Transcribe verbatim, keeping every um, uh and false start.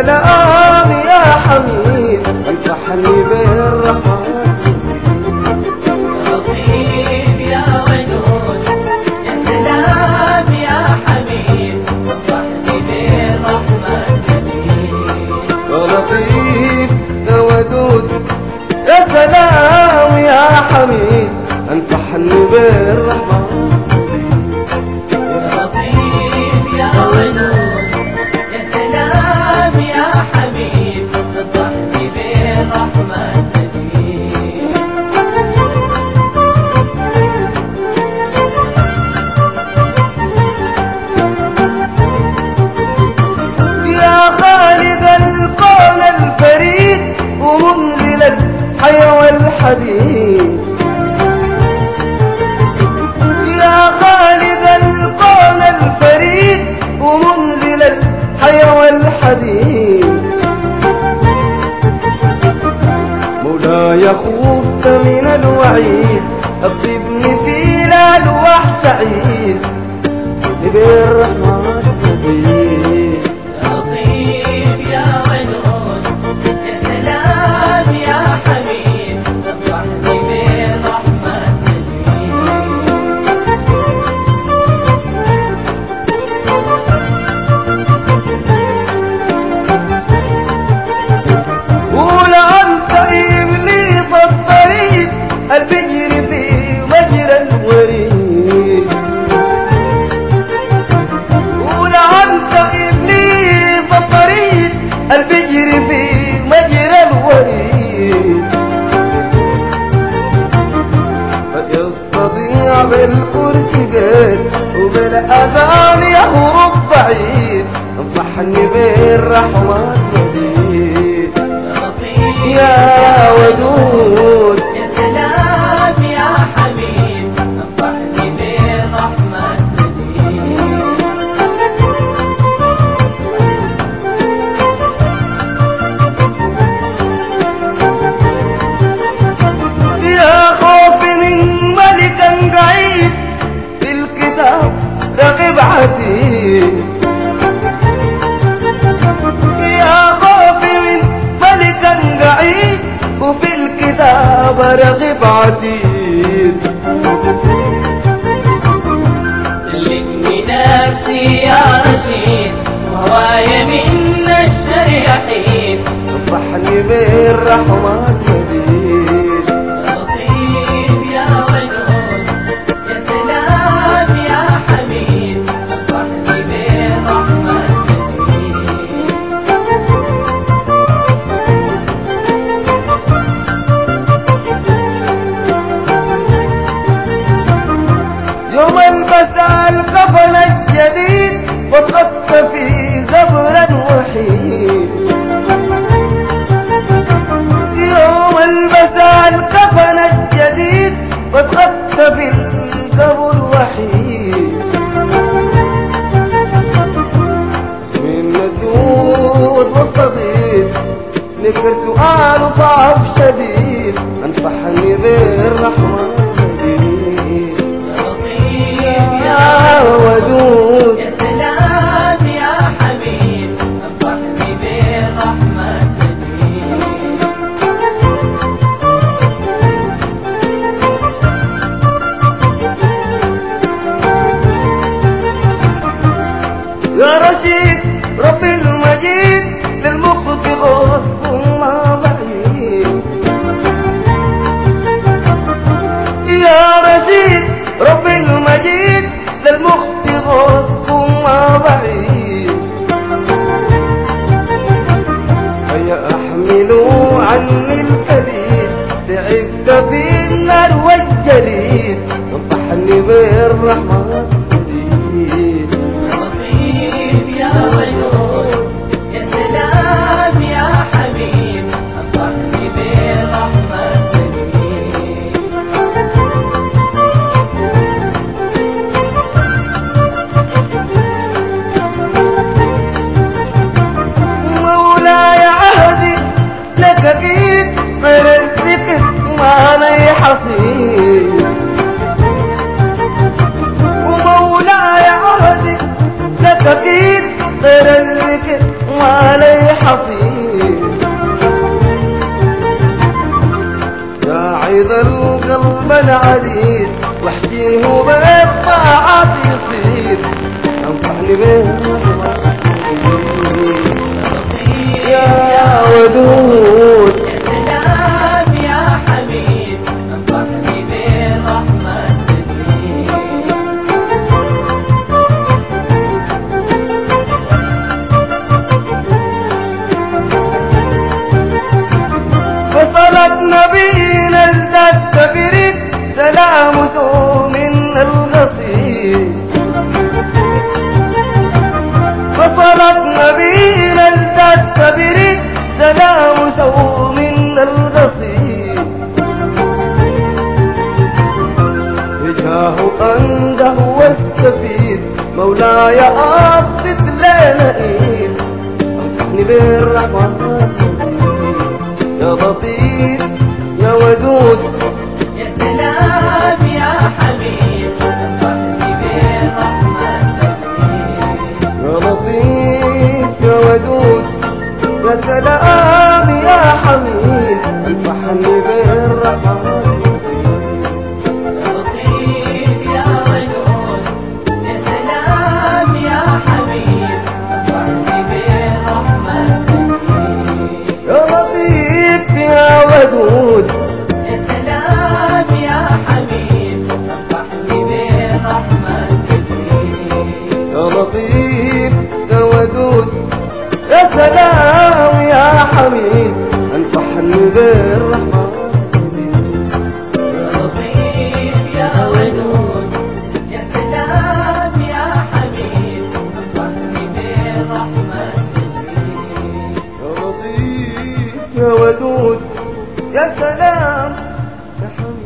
سلام يا حميد انفحني بالرحمن. لطيف يا ودود يا سلام يا حميد انفحني بالرحمن. لطيف يا ودود يا سلام يا حميد انفحني بالرحمن. لطيف يا ودود يا سلام يا حميد انفحني بالرحمن. يا خالق الكون الفريد ومنزل الحي والحديد. يا خالق الكون الفريد ومنزل الحي والحديد. مولاي خفت من الوعيد اطيبني في الالواح سعيد بالرحمن الرحيم. لطيف يا ودود يا سلام يا حميد انفحني بالرحمن. ولعنت إبليس الطريق البجر في مجرى الوريد. ولعنت إبليس الطريق البجر في مجرى الوريد. قد يستطيع بالكرسي قيد وبالأذان يهرب بعيد انصحني بالرحمن مديد. يا ودود يا سلام يا حميد انفحني بالرحمن. يا خوف من ملك قعيد في الكتاب رغب عتيد. يا خوف من ملك قعيد وفي الكتاب رغب عتيد. سلمني نفسي يا رشيد وهواي من الشر يحيد انصحني بالرحمن مديد. لطيف يا ودود يا سلام يا حميد انفحني بالرحمن. يوم البس الكفن الجديد واتغطى فيه زبرا وحيد. يوم البس الكفن الجديد واتغطى في القبر وحيد. من مدود والصديد نكر سؤال صعب شديد انفحني بالرحمن مديد. يا ودود يا سلام يا حميد انفحني بالرحمن. يا رشيد رب المجيد للمخطئ غصب ما بعيد. يا رشيد رب المجيد للمخطئ غصب ما بعيد. هيا احملوا عني الكبير تعبت في النار والجليد انصحني بالرحمن مديد. لطيف يا ودود يا سلام يا حميد انفحني بالرحمن. مولاي عهدي لك اكيد غير الذكر ما لي حصيد. جديد واحكيه بالطاعات يصير انصحني بالرحمة يا ودود يا سلام يا حبيب انصحني بالرحمة وصلت نبينا ازددت برد سلامته من الغصيب وصلت نبينا ازددت برد سلامته من الغصيب وجهه أنده واستفيد مولاي أقصد لنا إيد انصحني بالرحمة يا لطيف يا ودود يا سلام يا حبيب انصحني بالرحمة يا لطيف يا ودود يا سلام يا حميد انصحني بالرحمة لطيف يا ودود يا سلام يا حبيب انصحني بالرحمة يا لطيف يا ودود يا سلام يا حبيب انصحني بالرحمة يا لطيف يا ودود يا سلام يا حميد انصحني بالرحمة يا لطيف يا ودود يا سلام يا حبيب انصحني بالرحمة يا لطيف يا ودود يا سلام يا حميد